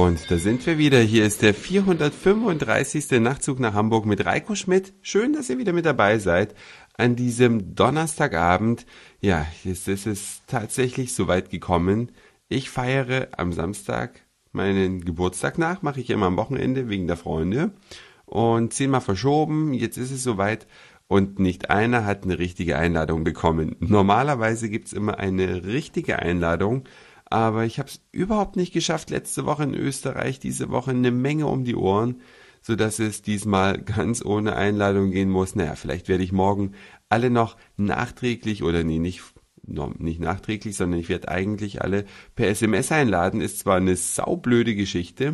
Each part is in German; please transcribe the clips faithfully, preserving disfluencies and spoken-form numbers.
Und da sind wir wieder. Hier ist der vierhundertfünfunddreißigste Nachtzug nach Hamburg mit Reiko Schmidt. Schön, dass ihr wieder mit dabei seid an diesem Donnerstagabend. Ja, jetzt ist es tatsächlich soweit gekommen. Ich feiere am Samstag meinen Geburtstag nach. Mache ich immer am Wochenende wegen der Freunde. Und zehnmal verschoben. Jetzt ist es soweit. Und nicht einer hat eine richtige Einladung bekommen. Normalerweise gibt's immer eine richtige Einladung. Aber ich habe es überhaupt nicht geschafft, letzte Woche in Österreich, diese Woche eine Menge um die Ohren, sodass es diesmal ganz ohne Einladung gehen muss. Naja, vielleicht werde ich morgen alle noch nachträglich, oder nee, nicht, nicht nachträglich, sondern ich werde eigentlich alle per S M S einladen. Ist zwar eine saublöde Geschichte,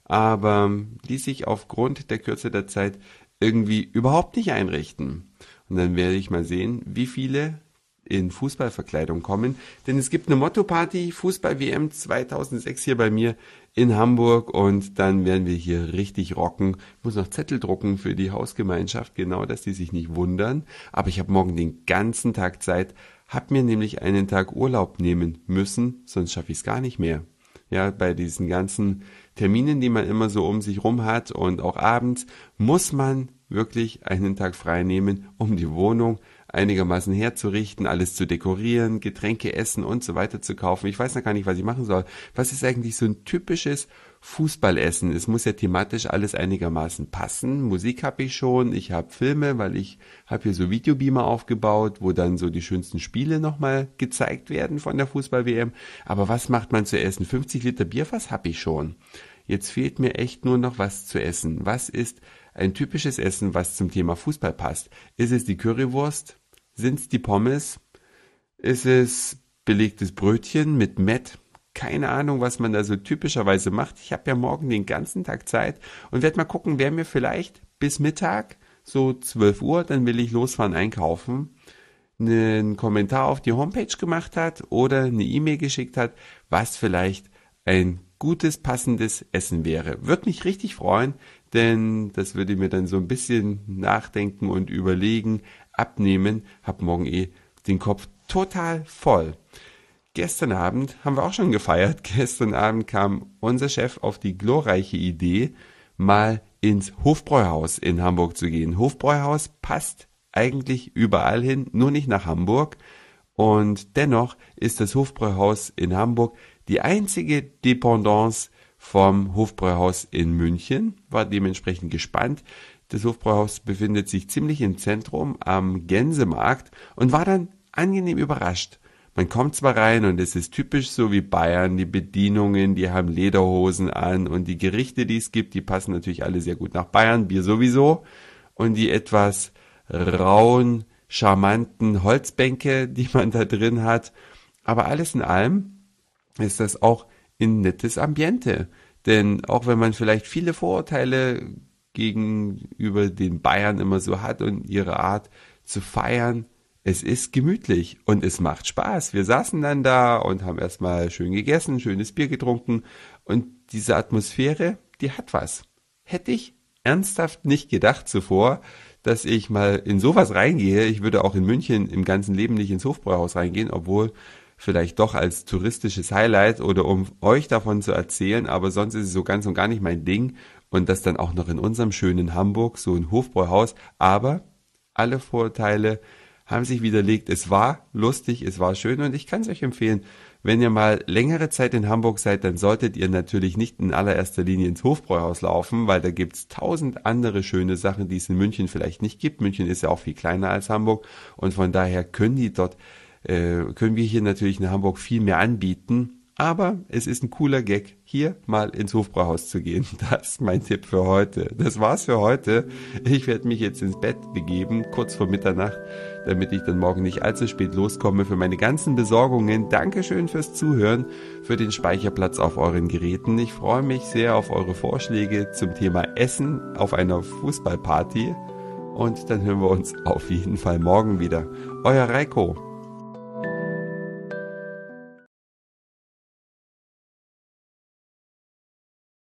aber die sich aufgrund der Kürze der Zeit irgendwie überhaupt nicht einrichten. Und dann werde ich mal sehen, wie viele in Fußballverkleidung kommen, denn es gibt eine Motto-Party, Fußball-W M zweitausendsechs hier bei mir in Hamburg und dann werden wir hier richtig rocken. Ich muss noch Zettel drucken für die Hausgemeinschaft, genau, dass die sich nicht wundern, aber ich habe morgen den ganzen Tag Zeit, habe mir nämlich einen Tag Urlaub nehmen müssen, sonst schaffe ich es gar nicht mehr. Ja, bei diesen ganzen Terminen, die man immer so um sich rum hat und auch abends, muss man wirklich einen Tag frei nehmen, um die Wohnung einigermaßen herzurichten, alles zu dekorieren, Getränke, Essen und so weiter zu kaufen. Ich weiß noch gar nicht, was ich machen soll. Was ist eigentlich so ein typisches Fußballessen? Es muss ja thematisch alles einigermaßen passen. Musik habe ich schon, ich habe Filme, weil ich habe hier so Videobeamer aufgebaut, wo dann so die schönsten Spiele nochmal gezeigt werden von der Fußball-W M. Aber was macht man zu essen? fünfzig Liter Bierfass habe ich schon. Jetzt fehlt mir echt nur noch was zu essen. Was ist ein typisches Essen, was zum Thema Fußball passt? Ist es die Currywurst? Sind's die Pommes? Ist es belegtes Brötchen mit Mett? Keine Ahnung, was man da so typischerweise macht. Ich habe ja morgen den ganzen Tag Zeit und werde mal gucken, wer mir vielleicht bis Mittag, so zwölf Uhr, dann will ich losfahren einkaufen, einen Kommentar auf die Homepage gemacht hat oder eine E-Mail geschickt hat, was vielleicht ein gutes, passendes Essen wäre. Würde mich richtig freuen, denn das würde mir dann so ein bisschen nachdenken und überlegen, abnehmen. Hab morgen eh den Kopf total voll. Gestern Abend haben wir auch schon gefeiert. Gestern Abend kam unser Chef auf die glorreiche Idee, mal ins Hofbräuhaus in Hamburg zu gehen. Hofbräuhaus passt eigentlich überall hin, nur nicht nach Hamburg. Und dennoch ist das Hofbräuhaus in Hamburg die einzige Dependance vom Hofbräuhaus in München. War dementsprechend gespannt. Das Hofbräuhaus befindet sich ziemlich im Zentrum am Gänsemarkt und war dann angenehm überrascht. Man kommt zwar rein und es ist typisch so wie Bayern, die Bedienungen, die haben Lederhosen an und die Gerichte, die es gibt, die passen natürlich alle sehr gut nach Bayern, Bier sowieso. Und die etwas rauen, charmanten Holzbänke, die man da drin hat. Aber alles in allem ist das auch ein nettes Ambiente. Denn auch wenn man vielleicht viele Vorurteile gegenüber den Bayern immer so hat und ihre Art zu feiern, es ist gemütlich und es macht Spaß. Wir saßen dann da und haben erstmal schön gegessen, schönes Bier getrunken und diese Atmosphäre, die hat was. Hätte ich ernsthaft nicht gedacht zuvor, dass ich mal in sowas reingehe. Ich würde auch in München im ganzen Leben nicht ins Hofbräuhaus reingehen, obwohl vielleicht doch als touristisches Highlight oder um euch davon zu erzählen, aber sonst ist es so ganz und gar nicht mein Ding. Und das dann auch noch in unserem schönen Hamburg, so ein Hofbräuhaus. Aber alle Vorurteile haben sich widerlegt. Es war lustig, es war schön und ich kann es euch empfehlen, wenn ihr mal längere Zeit in Hamburg seid, dann solltet ihr natürlich nicht in allererster Linie ins Hofbräuhaus laufen, weil da gibt's tausend andere schöne Sachen, die es in München vielleicht nicht gibt. München ist ja auch viel kleiner als Hamburg und von daher können die dort, äh, können wir hier natürlich in Hamburg viel mehr anbieten. Aber es ist ein cooler Gag, hier mal ins Hofbräuhaus zu gehen. Das ist mein Tipp für heute. Das war's für heute. Ich werde mich jetzt ins Bett begeben, kurz vor Mitternacht, damit ich dann morgen nicht allzu spät loskomme für meine ganzen Besorgungen. Dankeschön fürs Zuhören, für den Speicherplatz auf euren Geräten. Ich freue mich sehr auf eure Vorschläge zum Thema Essen auf einer Fußballparty. Und dann hören wir uns auf jeden Fall morgen wieder. Euer Reiko.